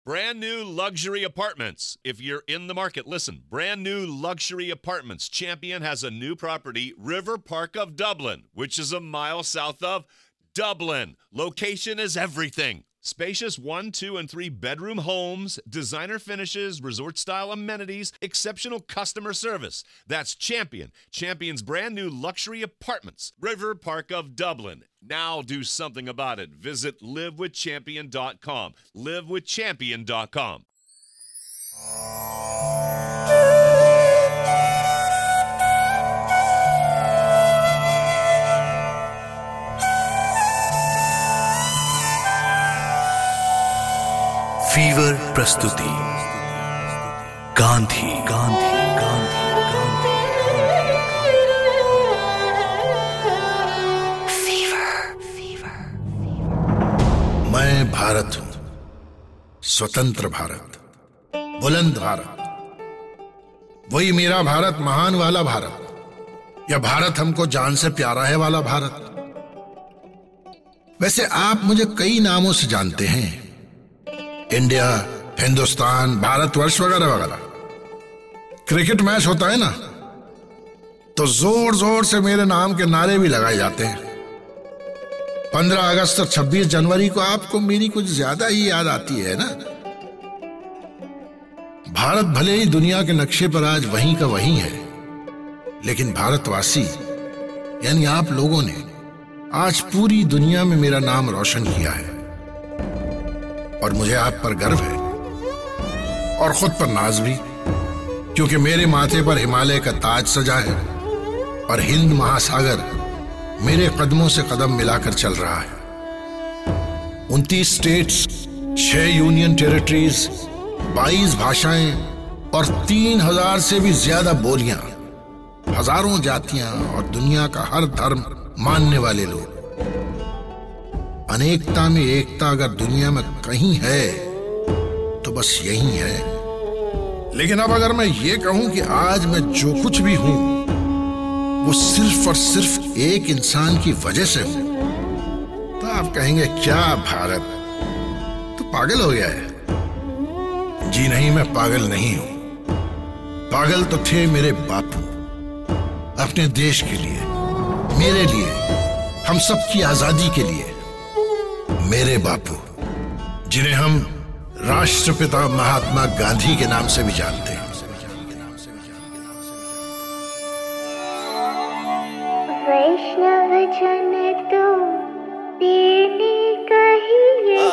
Brand new luxury apartments. If you're in the market, listen. Brand new luxury apartments. Champion has a new property, River Park of Dublin, which is a mile south of Dublin. Location is everything. Spacious 1, 2, and 3 bedroom homes, designer finishes, resort-style amenities, exceptional customer service. That's Champion. Champion's brand new luxury apartments, River Park of Dublin. Now do something about it. Visit livewithchampion.com. livewithchampion.com. Fever प्रस्तुति Gandhi Gandhi Gandhi Gandhi fever. मैं भारत हूं, स्वतंत्र भारत, बुलंद भारत, वही मेरा भारत, महान वाला भारत, या भारत हमको जान से प्यारा है वाला भारत। वैसे आप मुझे कई नामों से जानते हैं, इंडिया, हिंदुस्तान, भारतवर्ष वगैरह वगैरह। क्रिकेट मैच होता है ना, तो जोर जोर से मेरे नाम के नारे भी लगाए जाते हैं। 15 अगस्त और 26 जनवरी को आपको मेरी कुछ ज्यादा ही याद आती है ना। भारत भले ही दुनिया के नक्शे पर आज वहीं का वहीं है, लेकिन भारतवासी यानी आप लोगों ने आज पूरी दुनिया में मेरा नाम रोशन किया है, और मुझे आप पर गर्व है और खुद पर नाज भी, क्योंकि मेरे माथे पर हिमालय का ताज सजा है और हिंद महासागर मेरे कदमों से कदम मिलाकर चल रहा है। 29 स्टेट्स, 6 यूनियन टेरिटरीज, 22 भाषाएं और 3000 से भी ज्यादा बोलियां, हजारों जातियां और दुनिया का हर धर्म मानने वाले लोग। अनेकता में एकता अगर दुनिया में कहीं है तो बस यही है। लेकिन अब अगर मैं ये कहूं कि आज मैं जो कुछ भी हूं वो सिर्फ और सिर्फ एक इंसान की वजह से हूं, तो आप कहेंगे क्या भारत तो पागल हो गया है। जी नहीं, मैं पागल नहीं हूं। पागल तो थे मेरे बापू, अपने देश के लिए, मेरे लिए, हम सब की आजादी के लिए। मेरे बापू, जिन्हें हम राष्ट्रपिता महात्मा गांधी के नाम से भी जानते हैं। वैष्णव जन तो तेने कहिए,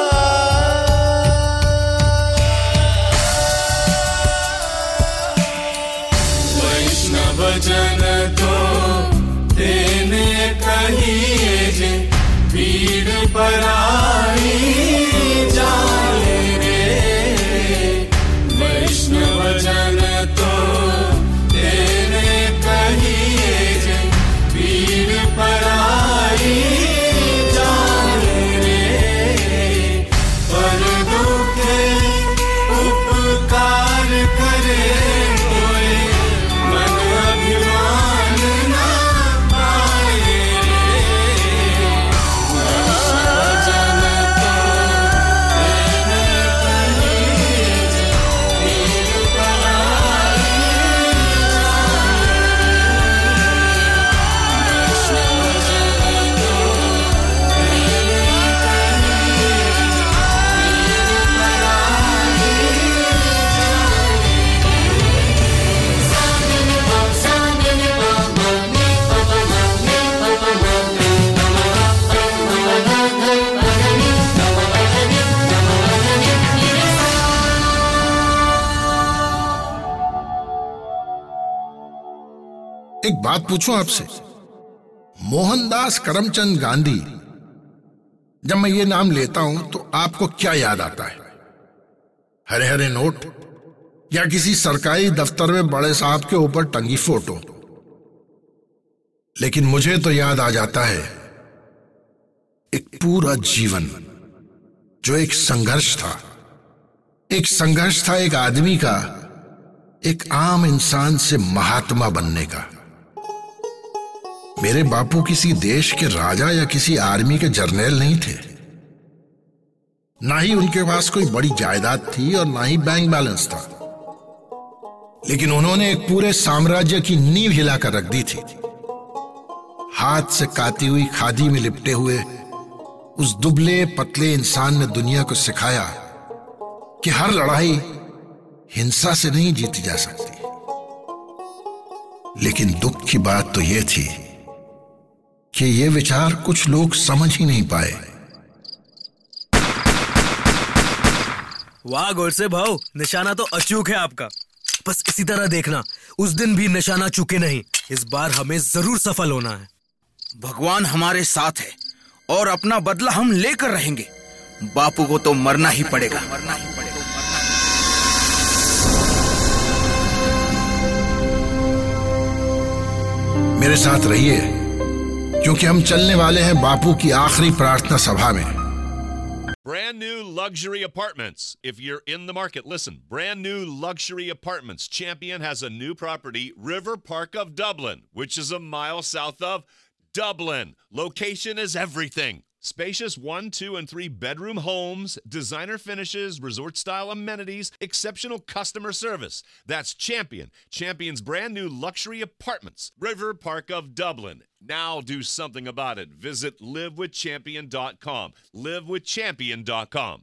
वैष्णव जन तो तेने कहिए जे, पीड़ पराई जाए रे। वैष्णव जन तो तेने कहिए जे, पीड़ पराई जाए रे। पर दुखे उपकार करे कोई, मन अभिमान ना पाए रे। जन तो तेने कहिए जे, पीड़ पराई एक बात पूछूं आपसे, मोहनदास करमचंद गांधी, जब मैं ये नाम लेता हूं तो आपको क्या याद आता है? हरे हरे नोट या किसी सरकारी दफ्तर में बड़े साहब के ऊपर टंगी फोटो? लेकिन मुझे तो याद आ जाता है एक पूरा जीवन, जो एक संघर्ष था। एक संघर्ष था एक आदमी का, एक आम इंसान से महात्मा बनने का। मेरे बापू किसी देश के राजा या किसी आर्मी के जर्नैल नहीं थे। ना ही उनके पास कोई बड़ी जायदाद थी और ना ही बैंक बैलेंस था, लेकिन उन्होंने एक पूरे साम्राज्य की नींव हिलाकर रख दी थी। हाथ से काती हुई खादी में लिपटे हुए उस दुबले पतले इंसान ने दुनिया को सिखाया कि हर लड़ाई हिंसा से नहीं जीती जा सकती। लेकिन दुख की बात तो यह थी कि ये विचार कुछ लोग समझ ही नहीं पाए। वाह गोडसे भाऊ, निशाना तो अचूक है आपका। बस इसी तरह देखना, उस दिन भी निशाना चूके नहीं। इस बार हमें जरूर सफल होना है। भगवान हमारे साथ है और अपना बदला हम लेकर रहेंगे। बापू को तो मरना ही पड़ेगा। मेरे साथ रहिए, क्योंकि हम चलने वाले हैं बापू की आखिरी प्रार्थना सभा में। Brand new luxury apartments. If you're in the market, listen. Brand new luxury apartments. Champion has a new property, River Park of Dublin, which is a mile south of Dublin. Location is everything. Spacious 1, 2, and 3 bedroom homes, designer finishes, resort-style amenities, exceptional customer service. That's Champion. Champion's brand new luxury apartments, River Park of Dublin. Now do something about it. Visit livewithchampion.com. Livewithchampion.com.